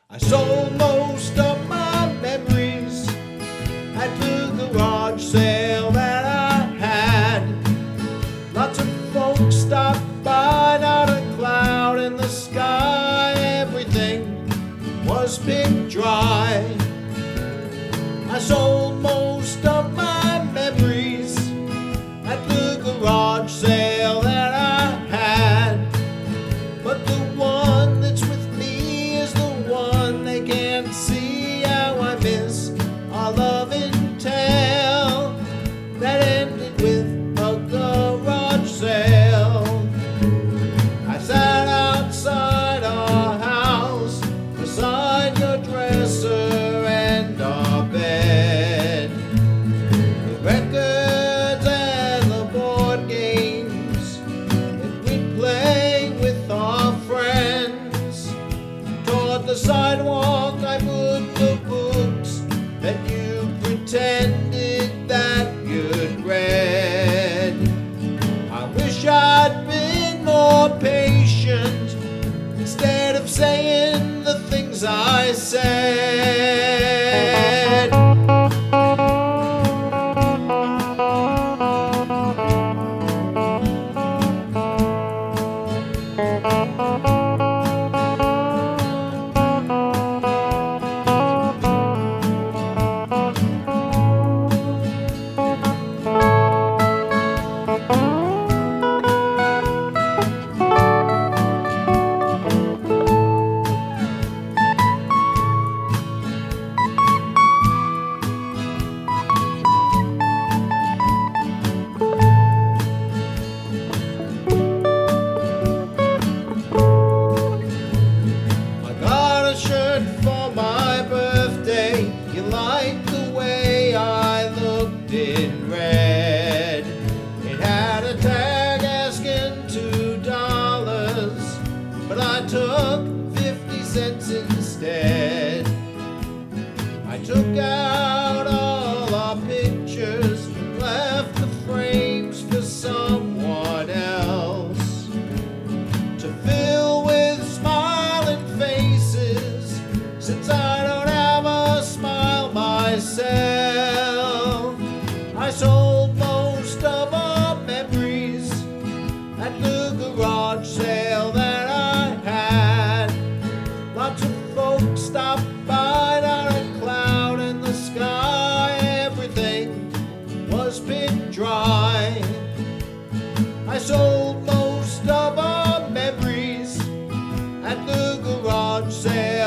I sold most of my memories at the garage sale that I had. Lots of folks stopped by, not a cloud in the sky. Everything was picked dry. I sold most of my memories at the garage sale that I had. But the one that's with me is the one they can't see. How I miss our love and tale that ended with a garage sale. I sat outside our house beside your dresser and our bed. The records and the board games that we play with our friends. Toward the sidewalk I put the books that you pretended that you'd read. I wish I'd been more patient instead of saying the things I said. For my birthday, you liked the way I looked in red. It had a tag asking $2, but I took 50 cents instead. I took out all our pictures, left the frames for someone else to fill with smiling faces, since I don't have a smile myself. I sold most of our memories at the garage sale that I had. Lots of folks stopped by, not a cloud in the sky. Everything was picked dry. I sold most of our memories at the garage sale.